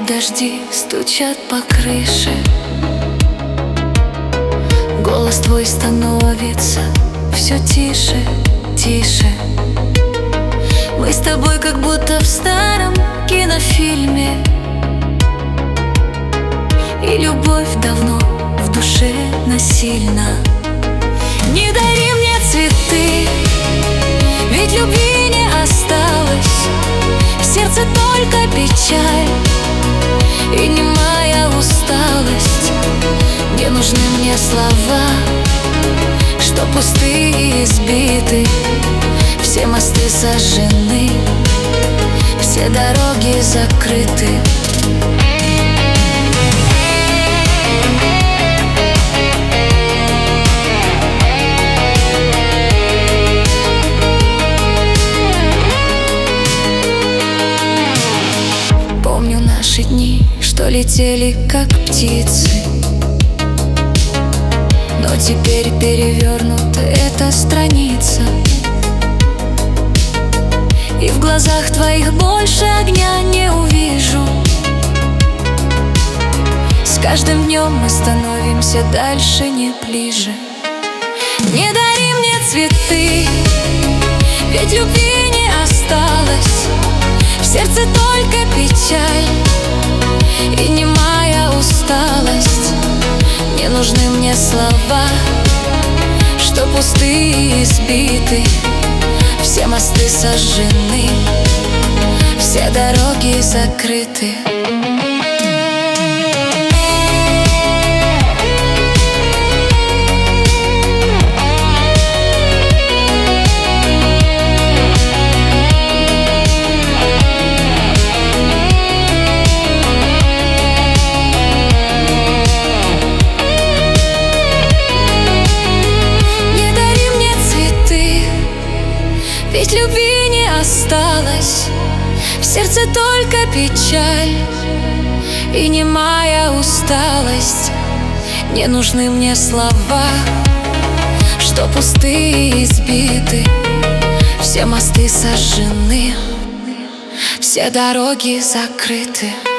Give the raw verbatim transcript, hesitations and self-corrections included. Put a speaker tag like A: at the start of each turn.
A: Капают дожди, стучат по крыше. Голос твой становится все тише, тише. Мы с тобой как будто в старом кинофильме, и любовь давно в душе насильна. Не дари мне цветы, ведь любви не осталось. В сердце только печаль и немая усталость. Не нужны мне слова, что пустые и избиты. Все мосты сожжены, все дороги закрыты. Помню наши дни, что летели как птицы, но теперь перевернута эта страница. И в глазах твоих больше огня не увижу. С каждым днем мы становимся дальше, не ближе. Не дари мне цветы, ведь любви не осталось. В сердце только печаль и немая усталость. Не нужны мне слова, что пустые и избиты. Все мосты сожжены, все дороги закрыты. Ведь любви не осталось. В сердце только печаль и немая усталость. Не нужны мне слова, что пустые и избиты. Все мосты сожжены, все дороги закрыты.